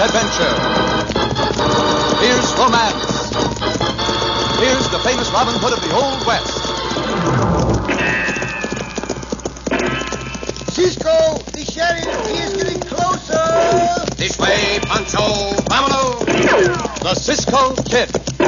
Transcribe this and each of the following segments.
adventure. Here's romance. Here's the famous Robin Hood of the Old West. Cisco, the sheriff, he is getting closer. This way, Pancho. Vámonos. The Cisco Kid.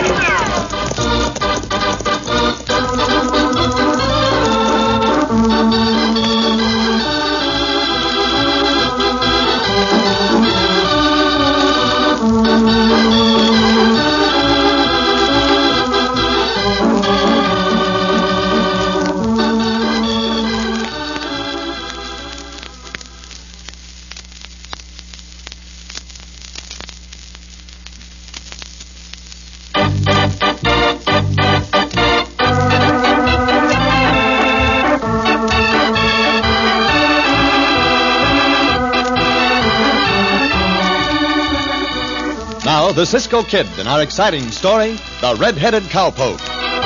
Now, the Cisco Kid in our exciting story, The Red-Headed Cowpoke.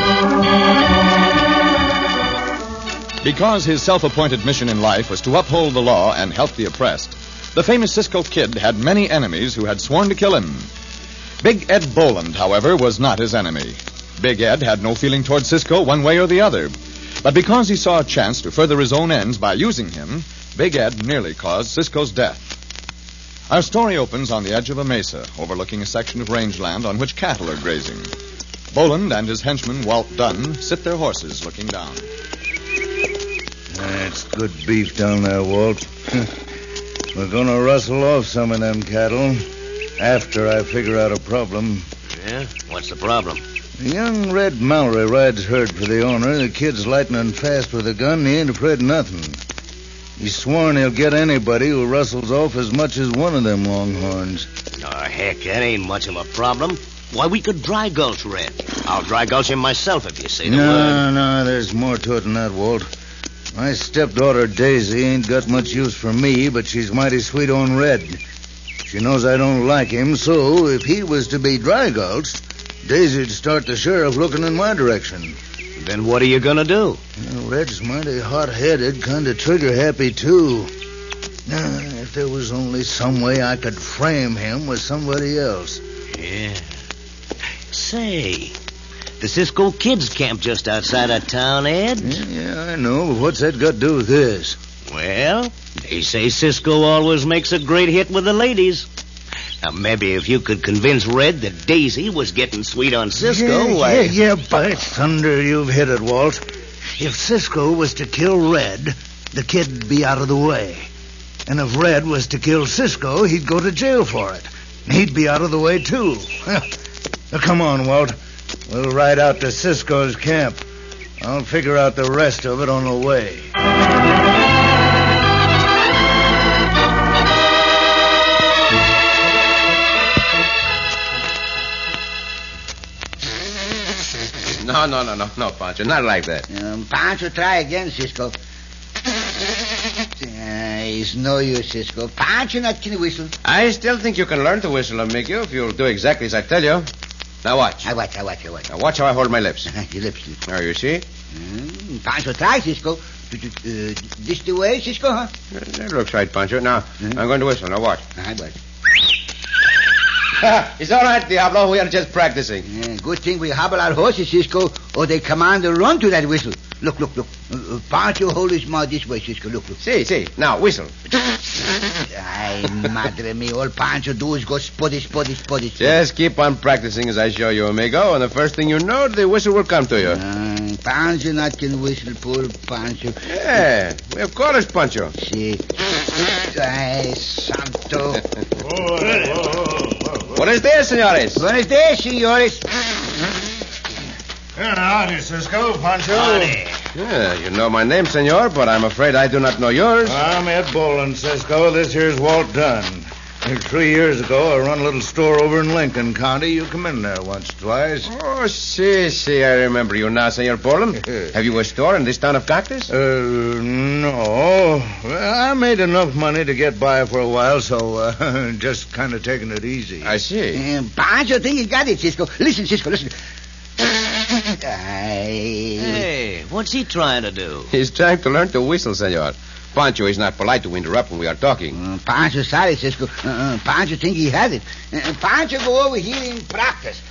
Because his self-appointed mission in life was to uphold the law and help the oppressed, the famous Cisco Kid had many enemies who had sworn to kill him. Big Ed Boland, however, was not his enemy. Big Ed had no feeling toward Cisco one way or the other. But because he saw a chance to further his own ends by using him, Big Ed nearly caused Cisco's death. Our story opens on the edge of a mesa, overlooking a section of rangeland on which cattle are grazing. Boland and his henchman, Walt Dunn, sit their horses looking down. That's good beef down there, Walt. We're going to rustle off some of them cattle after I figure out a problem. Yeah? What's the problem? The young Red Mallory rides herd for the owner. The kid's lightning fast with a gun. He ain't afraid of nothing. He's sworn he'll get anybody who rustles off as much as one of them longhorns. Oh, heck, that ain't much of a problem. Why, we could dry gulch Red. I'll dry gulch him myself if you say the word. No, there's more to it than that, Walt. My stepdaughter Daisy ain't got much use for me, but she's mighty sweet on Red. She knows I don't like him, so if he was to be dry gulched, Daisy'd start the sheriff looking in my direction. Then what are you going to do? Red's mighty hot-headed, kind of trigger-happy, too. If there was only some way I could frame him with somebody else. Yeah. Say, the Cisco Kids camp just outside of town, Ed. Yeah, I know, but what's that got to do with this? Well, they say Cisco always makes a great hit with the ladies. Now, maybe if you could convince Red that Daisy was getting sweet on Cisco, Yeah, by thunder, you've hit it, Walt. If Cisco was to kill Red, the kid'd be out of the way. And if Red was to kill Cisco, he'd go to jail for it. And he'd be out of the way, too. Now, come on, Walt. We'll ride out to Cisco's camp. I'll figure out the rest of it on the way. No, Pancho, not like that. Pancho, try again, Cisco. It's no use, Cisco. Pancho not can whistle. I still think you can learn to whistle, amigo, if you'll do exactly as I tell you. Now watch. I watch. Now watch how I hold my lips. Your lips. Now, you see? Pancho, try, Cisco. This the way, Cisco, huh? That looks right, Pancho. Now, I'm going to whistle. Now watch. I watch. It's all right, Diablo. We are just practicing. Good thing we hobble our horses, Cisco, or they command to run to that whistle. Look. Pancho, hold his mouth this way, Cisco. Look. See. Now, whistle. Ay, madre mia. All Pancho do is go spuddy. Just keep on practicing as I show you, amigo, and the first thing you know, the whistle will come to you. Pancho not can whistle, poor Pancho. Yeah, of course, Pancho. Si. Ay, santo. Buenos dias, señores. Buenos dias, senores. Howdy, Cisco, Pancho. Howdy. Yeah, you know my name, senor, but I'm afraid I do not know yours. I'm Ed Boland, Cisco. This here's Walt Dunn. 3 years ago, I run a little store over in Lincoln County. You come in there once or twice. Oh, si, I remember you now, Senor Boland. Have you a store in this town of Cactus? No. I made enough money to get by for a while, so just kind of taking it easy. I see. Pancho think he got it, Cisco. Listen, Cisco, listen. Hey, what's he trying to do? He's trying to learn to whistle, senor. Pancho is not polite to interrupt when we are talking. Pancho sorry, Cisco. Pancho think he has it. Pancho go over here in practice.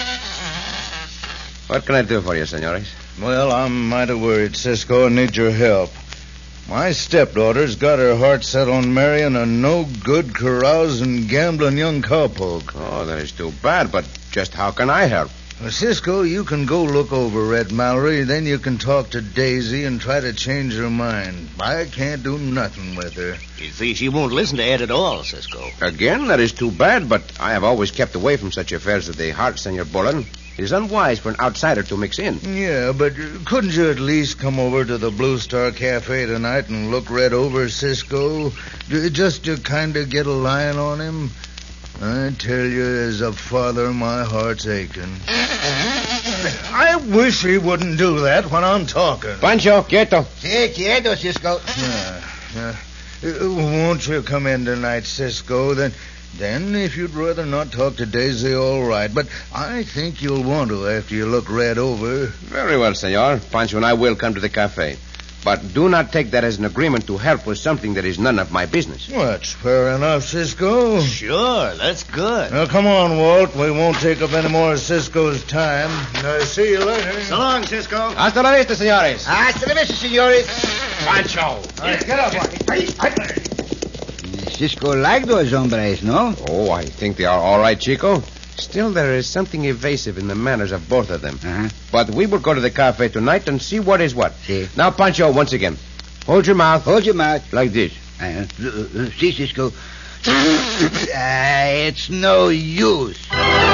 What can I do for you, senores? Well, I'm mighty worried, Cisco, and need your help. My stepdaughter's got her heart set on marrying a no-good, carousing, gambling young cowpoke. Oh, that is too bad, but just how can I help? Well, Cisco, you can go look over Red Mallory, then you can talk to Daisy and try to change her mind. I can't do nothing with her. You see, she won't listen to Ed at all, Cisco. Again, that is too bad, but I have always kept away from such affairs of the heart, Senor Bolan. It is unwise for an outsider to mix in. Yeah, but couldn't you at least come over to the Blue Star Cafe tonight and look Red over, Cisco? Just to kind of get a line on him? I tell you, as a father, my heart's aching. I wish he wouldn't do that when I'm talking. Pancho, quieto. Sí, quieto, Cisco. Won't you come in tonight, Cisco? Then, if you'd rather not talk to Daisy, all right. But I think you'll want to after you look Red over. Very well, senor. Pancho and I will come to the cafe. But do not take that as an agreement to help with something that is none of my business. Well, that's fair enough, Cisco. Sure, that's good. Now, come on, Walt. We won't take up any more of Cisco's time. See you later. So long, Cisco. Hasta la vista, senores. Hasta la vista, senores. Pancho. All right, get up, Cisco like those hombres, no? Oh, I think they are all right, Chico. Still, there is something evasive in the manners of both of them. Uh-huh. But we will go to the cafe tonight and see what is what. See. Now, Pancho, once again. Hold your mouth. Hold your mouth. Like this. See, Cisco. It's no use.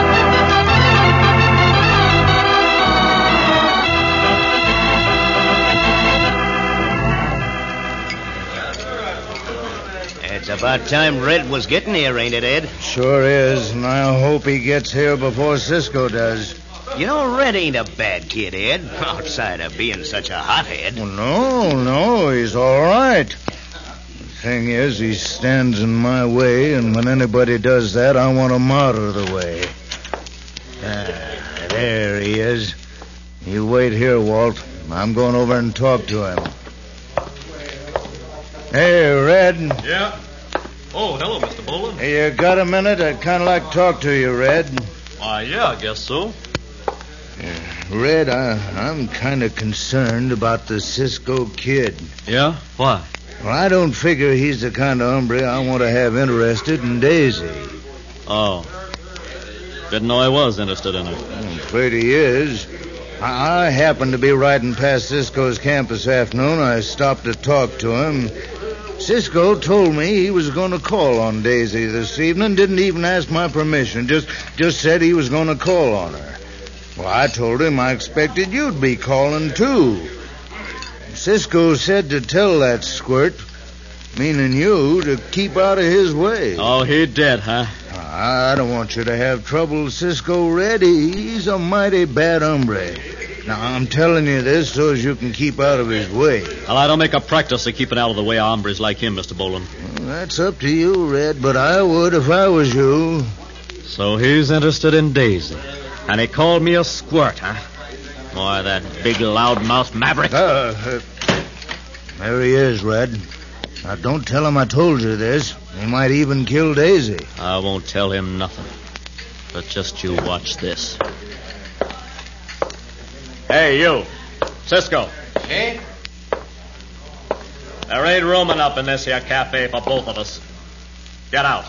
It's about time Red was getting here, ain't it, Ed? Sure is, and I hope he gets here before Cisco does. You know, Red ain't a bad kid, Ed, outside of being such a hothead. Well, no, he's all right. The thing is, he stands in my way, and when anybody does that, I want him out of the way. There he is. You wait here, Walt. I'm going over and talk to him. Hey, Red. Yeah? Oh, hello, Mr. Bolan. Hey, you got a minute? I'd kind of like to talk to you, Red. Why, yeah, I guess so. Red, I'm kind of concerned about the Cisco kid. Yeah? Why? Well, I don't figure he's the kind of hombre I want to have interested in Daisy. Oh. Didn't know I was interested in her. I'm afraid he is. I happened to be riding past Cisco's camp this afternoon. I stopped to talk to him. Cisco told me he was going to call on Daisy this evening. Didn't even ask my permission. Just said he was going to call on her. Well, I told him I expected you'd be calling, too. Cisco said to tell that squirt, meaning you, to keep out of his way. Oh, he did, huh? I don't want you to have trouble, Cisco, Red. He's a mighty bad hombre. Now, I'm telling you this so as you can keep out of his way. Well, I don't make a practice of keeping out of the way of hombres like him, Mr. Bolan. Well, that's up to you, Red, but I would if I was you. So he's interested in Daisy. And he called me a squirt, huh? Boy, that big loudmouth maverick. There he is, Red. Now, don't tell him I told you this. He might even kill Daisy. I won't tell him nothing. But just you watch this. Hey, you. Cisco. Hey? There ain't room enough in this here cafe for both of us. Get out.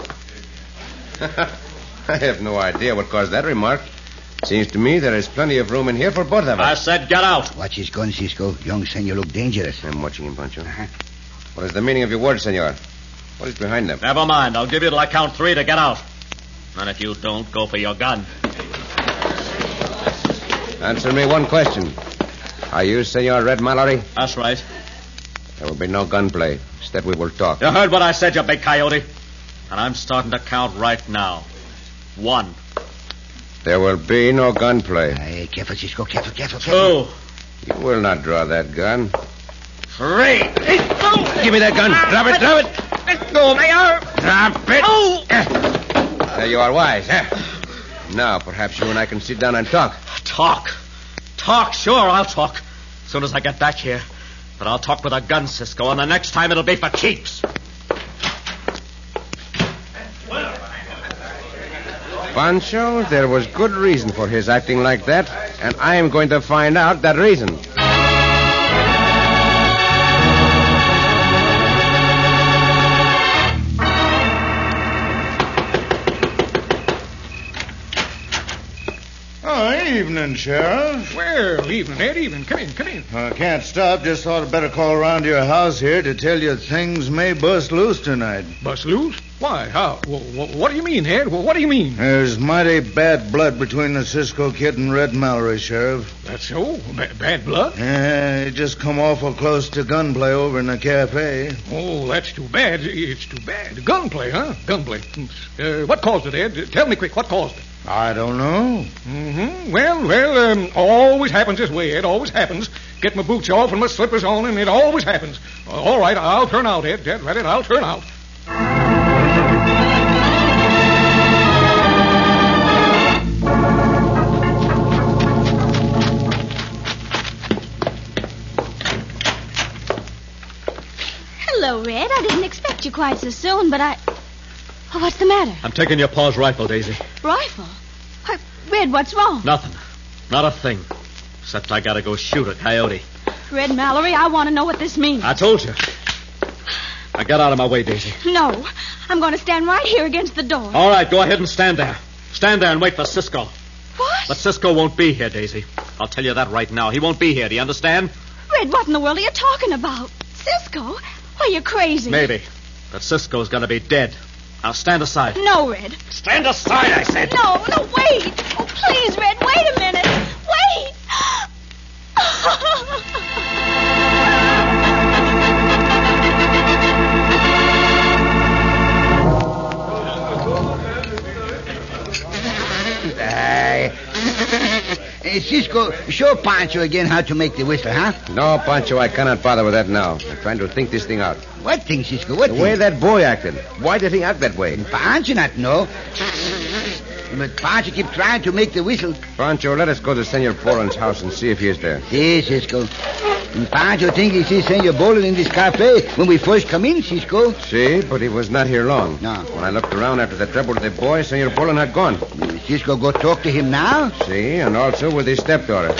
I have no idea what caused that remark. Seems to me there is plenty of room in here for both of us. I said get out. Watch his gun, Cisco. Young senor look dangerous. I'm watching him, Pancho. What is the meaning of your words, senor? What is behind them? Never mind. I'll give you till I count 3 to get out. And if you don't, go for your gun. Answer me one question. Are you Senor Red Mallory? That's right. There will be no gunplay. Instead, we will talk. You heard what I said, you big coyote. And I'm starting to count right now. 1. There will be no gunplay. Hey, careful, Cisco. Careful. 2. You will not draw that gun. 3. Give me that gun. Drop it. Let go of my arm. Drop it. Oh! There you are wise, huh? Now, perhaps you and I can sit down and talk. Talk? Sure, I'll talk. As soon as I get back here. But I'll talk with a gun, Cisco, and the next time it'll be for keeps. Pancho, there was good reason for his acting like that, and I am going to find out that reason. Evening, Sheriff. Well, evening, Ed, evening. Come in. I can't stop. Just thought I'd better call around to your house here to tell you things may bust loose tonight. Bust loose? Why, how? What do you mean, Ed? What do you mean? There's mighty bad blood between the Cisco Kid and Red Mallory, Sheriff. That's so? Bad blood? Yeah, it just come awful close to gunplay over in the cafe. Oh, that's too bad. It's too bad. Gunplay, huh? Gunplay. What caused it, Ed? Tell me quick, what caused it? I don't know. Mm-hmm. Well, always happens this way, Ed. Always happens. Get my boots off and my slippers on, and it always happens. All right, I'll turn out, Ed. Right, I'll turn out. Hello, Red. I didn't expect you quite so soon, but Oh, what's the matter? I'm taking your pa's rifle, Daisy. Rifle? Red, what's wrong? Nothing. Not a thing. Except I gotta go shoot a coyote. Red Mallory, I want to know what this means. I told you. Now get out of my way, Daisy. No. I'm going to stand right here against the door. All right, go ahead and stand there. Stand there and wait for Cisco. What? But Cisco won't be here, Daisy. I'll tell you that right now. He won't be here, do you understand? Red, what in the world are you talking about? Cisco? Why, you're crazy. Maybe. But Cisco's gonna be dead. Now stand aside. No, Red. Stand aside, I said. No, wait. Oh, please, Red, wait a minute. Wait. Cisco, show Pancho again how to make the whistle, huh? No, Pancho, I cannot bother with that now. I'm trying to think this thing out. What thing, Cisco? What The thing? way that boy acted. Why did he act that way? Pancho not know. But Pancho keep trying to make the whistle. Pancho, let us go to Senor Boland's house and see if he is there. See, Cisco. And Pancho think he see Senor Boland in this cafe when we first come in, Cisco. See, but he was not here long. No. When I looked around after the trouble with the boy, Senor Boland had gone. Cisco go talk to him now. See, and also with his stepdaughter.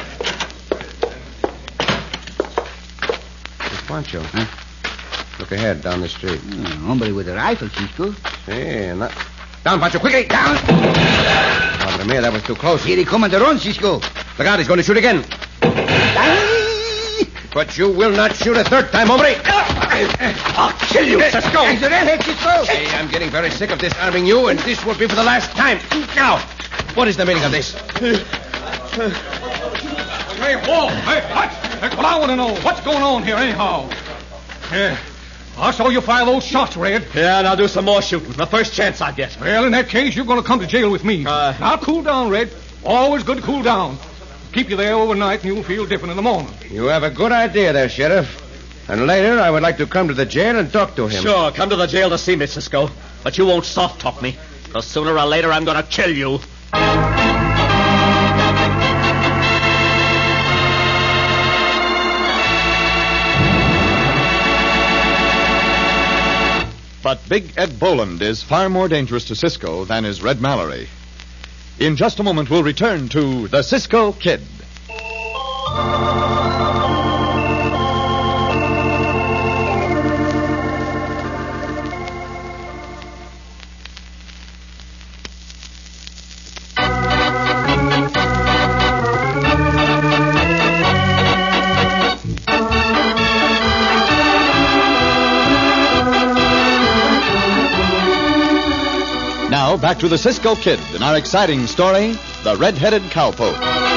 Hey, Pancho. Huh? Look ahead, down the street. Hombre with a rifle, Cisco. See, and that... Down, Pancho, quickly, down! Madre mia, that was too close. Here he come on the run, Cisco. Look out, he's going to shoot again. But you will not shoot a third time, hombre. I'll kill you, Cisco. Thanks for that, Cisco. Hey, I'm getting very sick of disarming you, and this will be for the last time. Now, what is the meaning of this? Hey, whoa. Hey, what? Well, I want to know what's going on here, anyhow. I saw you fire those shots, Red. Yeah, and I'll do some more shooting. The first chance I get. Well, in that case, you're going to come to jail with me. Now, cool down, Red. Always good to cool down. Keep you there overnight, and you'll feel different in the morning. You have a good idea there, Sheriff. And later, I would like to come to the jail and talk to him. Sure, come to the jail to see me, Cisco. But you won't soft-talk me. Because sooner or later, I'm going to kill you. But Big Ed Boland is far more dangerous to Cisco than is Red Mallory. In just a moment, we'll return to the Cisco Kid. Now, back to the Cisco Kid in our exciting story, The Red-Headed Cowpoke.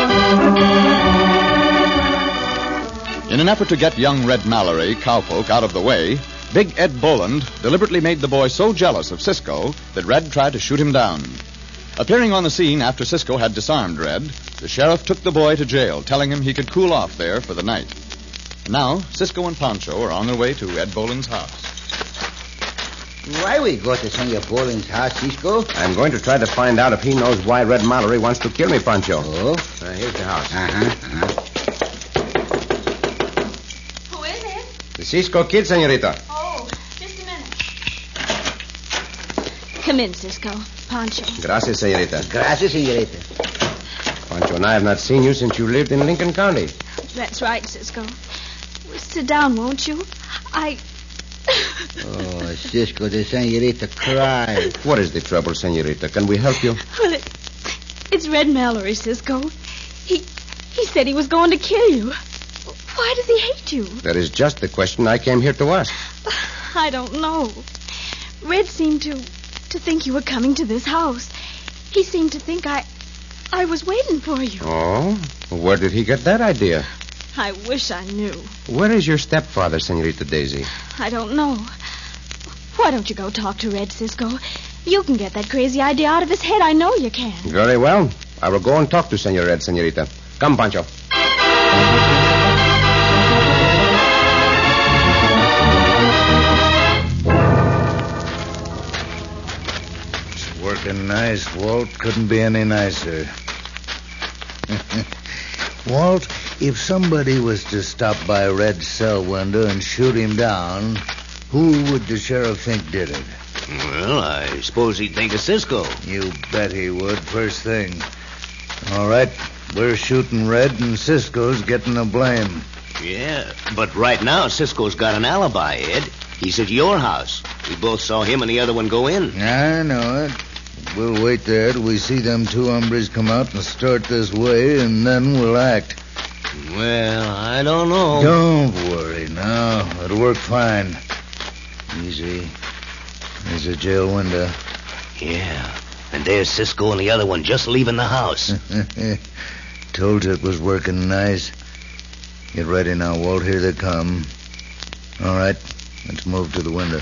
In an effort to get young Red Mallory, Cowpoke, out of the way, Big Ed Boland deliberately made the boy so jealous of Cisco that Red tried to shoot him down. Appearing on the scene after Cisco had disarmed Red, the sheriff took the boy to jail, telling him he could cool off there for the night. Now, Cisco and Pancho are on their way to Ed Boland's house. Why we go to Senor Boland's house, Cisco? I'm going to try to find out if he knows why Red Mallory wants to kill me, Pancho. Oh? Here's the house. Uh-huh. Who The Cisco Kid, senorita. Oh, just a minute. Come in, Cisco. Pancho. Gracias, senorita. Gracias, senorita. Pancho and I have not seen you since you lived in Lincoln County. That's right, Cisco. Well, sit down, won't you? Oh, Cisco, the senorita cried. What is the trouble, senorita? Can we help you? Well, it's Red Mallory, Cisco. He said he was going to kill you. Why does he hate you? That is just the question I came here to ask. I don't know. Red seemed to think you were coming to this house. He seemed to think I was waiting for you. Oh? Where did he get that idea? I wish I knew. Where is your stepfather, senorita Daisy? I don't know. Why don't you go talk to Red, Cisco? You can get that crazy idea out of his head. I know you can. Very well. I will go and talk to Senor Red, senorita. Come, Pancho. It's working nice, Walt. Couldn't be any nicer. Walt, if somebody was to stop by Red's cell window and shoot him down, who would the sheriff think did it? Well, I suppose he'd think of Cisco. You bet he would, first thing. All right, we're shooting Red and Cisco's getting the blame. Yeah, but right now Cisco's got an alibi, Ed. He's at your house. We both saw him and the other one go in. I know it. We'll wait there till we see them two hombres come out and start this way, and then we'll act. Well, I don't know. Don't worry now. It'll work fine. Easy. There's a jail window. Yeah, and there's Cisco and the other one just leaving the house. Told you it was working nice. Get ready now, Walt. Here they come. All right, let's move to the window.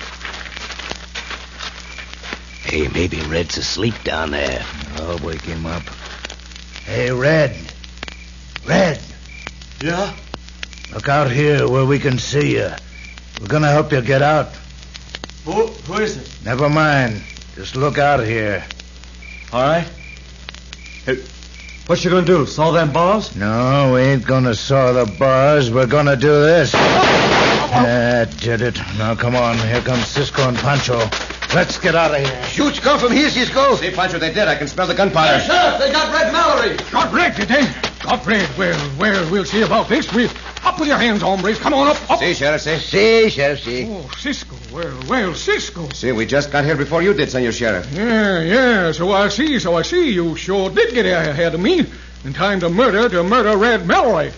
Hey, maybe Red's asleep down there. I'll wake him up. Hey, Red. Red. Yeah? Look out here where we can see you. We're going to help you get out. Who is it? Never mind. Just look out here. All right. Hey, what you gonna do, saw them bars? No, we ain't going to saw the bars. We're going to do this. That did it. Now, come on. Here comes Cisco and Pancho. Let's get out of here. Shoots come from here, Cisco. See, Pancho, they did. I can smell the gunpowder. Sheriff, they got Red Mallory. Got Red, did they? Got Red. Well, we'll see about this. Up with your hands, hombres. Come on, up. See, Sheriff, see? See, Sheriff, see. Oh, Cisco. Well, Cisco. See, we just got here before you did, Senor Sheriff. Yeah. So I see. You sure did get ahead of me. In time to murder Red Mallory.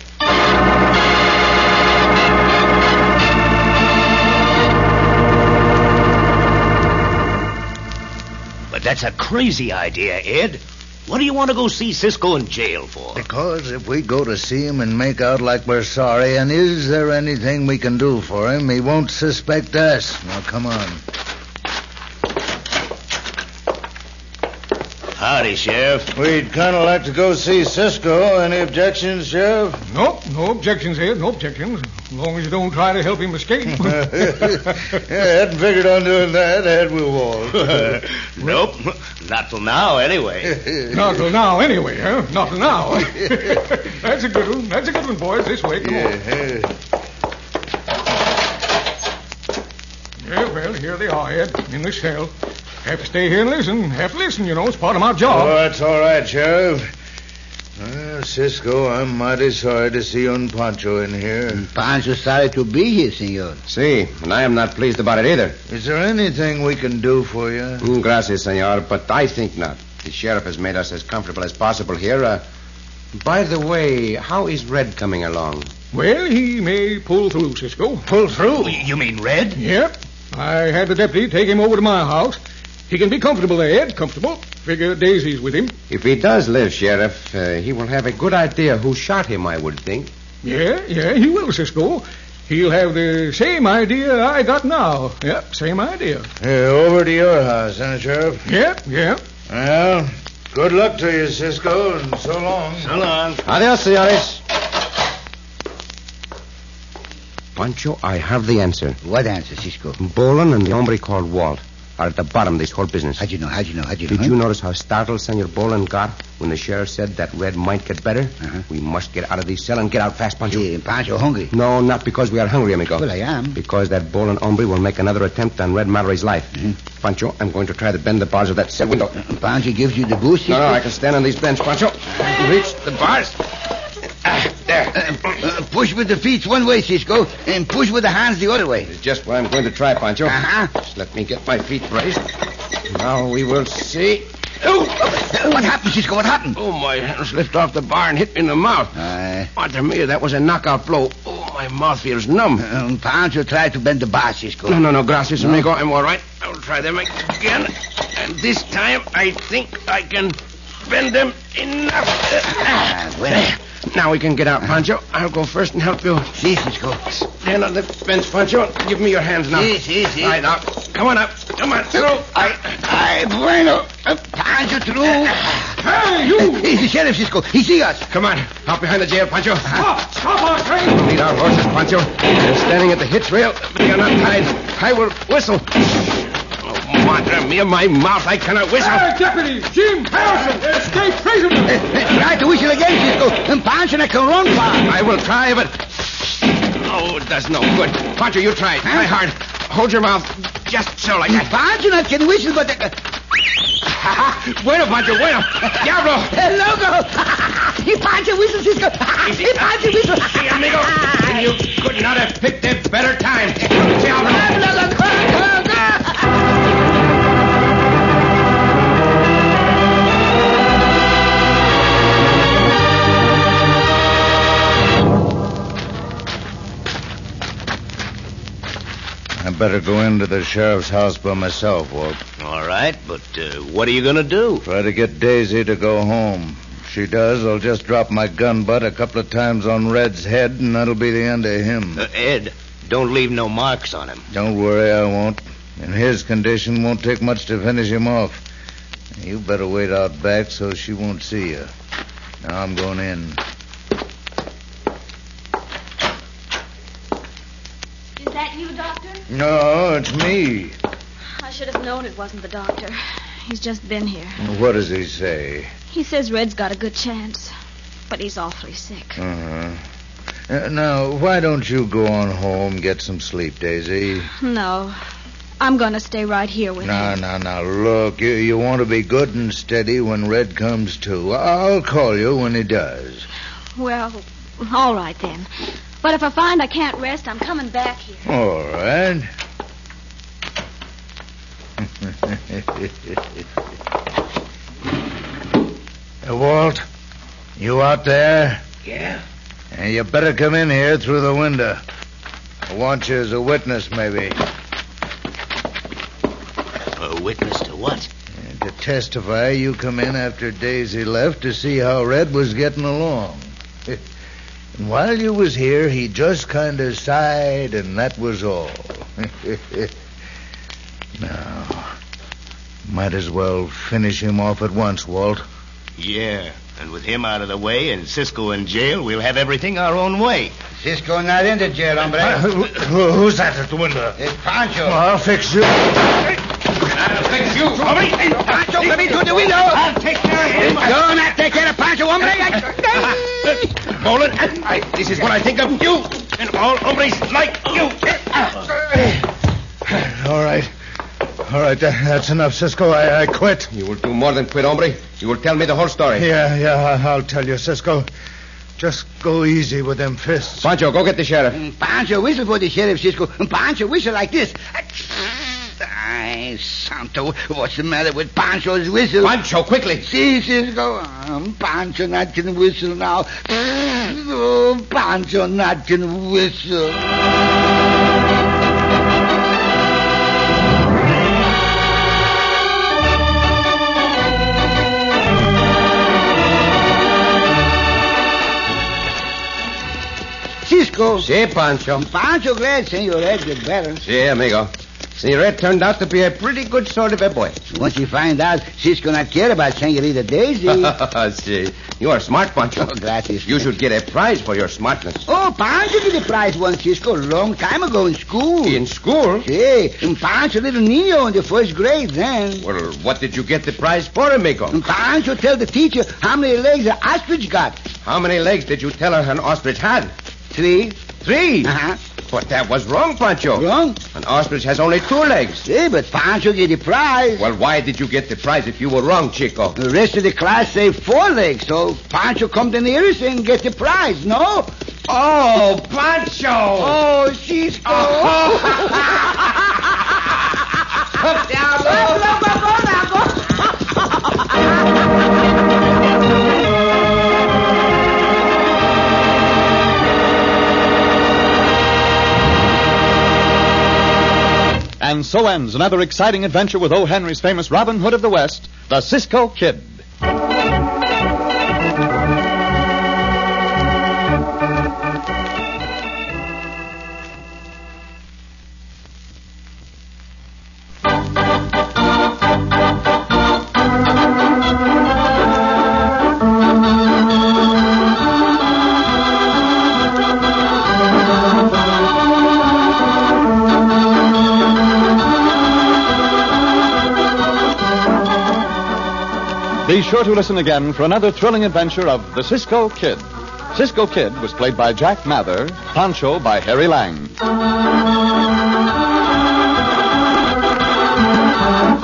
But that's a crazy idea, Ed. What do you want to go see Cisco in jail for? Because if we go to see him and make out like we're sorry, and is there anything we can do for him, he won't suspect us. Now, come on. Howdy, Sheriff. We'd kind of like to go see Cisco. Any objections, Sheriff? Nope, no objections, Ed, no objections. As long as you don't try to help him escape. Yeah, hadn't figured on doing that, had we, Walt? Nope, not till now, anyway. Not till now, anyway, huh? Not till now. That's a good one. That's a good one, boys. This way, come on. Yeah, well, here they are, Ed, in the cell. Have to stay here and listen. Have to listen, you know. It's part of my job. Oh, that's all right, Sheriff. Well, Cisco, I'm mighty sorry to see you and Pancho in here. Pancho's sorry to be here, senor. See, and I am not pleased about it either. Is there anything we can do for you? Gracias, senor, but I think not. The sheriff has made us as comfortable as possible here. By the way, how is Red coming along? Well, he may pull through, Cisco. Pull through? You mean Red? Yep. I had the deputy take him over to my house. He can be comfortable there, Ed. Comfortable. Figure Daisy's with him. If he does live, Sheriff, he will have a good idea who shot him, I would think. Yeah, he will, Cisco. He'll have the same idea I got now. Yep, same idea. Over to your house, huh, Sheriff? Yep. Well, good luck to you, Cisco, and so long. So long. Adios, senores. Pancho, I have the answer. What answer, Cisco? Bolan and the hombre called Walt. are at the bottom of this whole business. How'd you know? Did you notice how startled Senor Boland got when the sheriff said that Red might get better? We must get out of this cell and get out fast, Pancho. Sí, Pancho hungry. No, not because we are hungry, amigo. Well, I am. Because that Boland hombre will make another attempt on Red Mallory's life. Pancho, I'm going to try to bend the bars of that cell window. Pancho gives you the boost? No, I can stand on these bench, Pancho. I can reach the bars. There. Push with the feet one way, Cisco, and push with the hands the other way. It's just what I'm going to try, Pancho. Just let me get my feet braced. Now we will see. What happened, Cisco? What happened? Oh, my hand slipped off the bar and hit me in the mouth. Madre mia, that was a knockout blow. Oh, my mouth feels numb. Pancho tried to bend the bar, Cisco. No, gracias, amigo. I'm all right. I'll try them again. And this time, I think I can bend them enough. Well. Now we can get out, Pancho. I'll go first and help you. Si, Cisco. Stand on the bench, Pancho. Give me your hands now. Si. All right, now. Come on up. Come on, through. Ay, bueno. Pancho, through. Hey, you! He's the sheriff, Cisco. He see us. Come on. Out behind the jail, Pancho. Stop our train! Lead our horses, Pancho. They're standing at the hitch rail. They are not tied. I will whistle. Oh, madre mia, my mouth. I cannot whistle. Hey, Deputy! Jim Harrison! Escape prisoner! Try to whistle again, Cisco. And Pancho can run far. I will try, but... Oh, it does no good. Pancho, you try. Try hard. Hold your mouth. Just so, like that. Pancho not can whistle, but... Bueno, Pancho, bueno. Diablo. Loco. He Pancho whistle, Cisco. He Pancho whistle. Sí, amigo. And you could not have picked a better time. Diablo. I better go into the sheriff's house by myself, Walt. All right, but what are you going to do? Try to get Daisy to go home. If she does, I'll just drop my gun butt a couple of times on Red's head, and that'll be the end of him. Ed, don't leave no marks on him. Don't worry, I won't. In his condition, won't take much to finish him off. You better wait out back so she won't see you. Now I'm going in. Is that you, Doctor? No, it's me. I should have known it wasn't the doctor. He's just been here. What does he say? He says Red's got a good chance, but he's awfully sick. Now, why don't you go on home, get some sleep, Daisy? No. I'm going to stay right here with him. Now, look, you want to be good and steady when Red comes to. I'll call you when he does. Well, all right then. But if I find I can't rest, I'm coming back here. All right. Walt, you out there? Yeah? You better come in here through the window. I want you as a witness, maybe. A witness to what? To testify, you come in after Daisy left to see how Red was getting along. And while you was here, he just kind of sighed, and that was all. Now, might as well finish him off at once, Walt. Yeah, and with him out of the way and Cisco in jail, we'll have everything our own way. Cisco not in the jail, hombre. Who's that at the window? It's Pancho. I'll fix you. I'll fix you, hombre. Pancho, come in through the window. I'll take care of him. Do not take care of Pancho, hombre. Boland, this is what I think of you and all hombres like you. All right, that's enough, Cisco. I quit. You will do more than quit, hombre. You will tell me the whole story. Yeah, I'll tell you, Cisco. Just go easy with them fists. Pancho, go get the sheriff. Pancho whistle for the sheriff, Cisco. Pancho whistle like this. Ay, Santo, what's the matter with Pancho's whistle? Pancho, quickly. See, Cisco. Pancho not can whistle now. Oh, Pancho not can whistle. Cisco. Sí, Pancho. Pancho glad Senor Ed get better. Sí, amigo. See, Red turned out to be a pretty good sort of a boy. Once you find out, Cisco not care about Senorita Daisy. See, you are smart, Pancho. Oh, gracias. You should get a prize for your smartness. Oh, Pancho did the prize once, Cisco, a long time ago in school. In school? Sí, Pancho, little niño in the first grade then. Well, what did you get the prize for, amigo? Pancho tell the teacher how many legs an ostrich got. How many legs did you tell her an ostrich had? 3. 3? Uh-huh. But that was wrong, Pancho. Wrong? An ostrich has only 2 legs. Yeah, but Pancho get the prize. Well, why did you get the prize if you were wrong, Chico? The rest of the class say 4 legs, so Pancho come the nearest and get the prize, no? Oh, Pancho! Oh, Cisco. And so ends another exciting adventure with O. Henry's famous Robin Hood of the West, the Cisco Kid. Be sure to listen again for another thrilling adventure of the Cisco Kid. Cisco Kid was played by Jack Mather, Pancho by Harry Lang.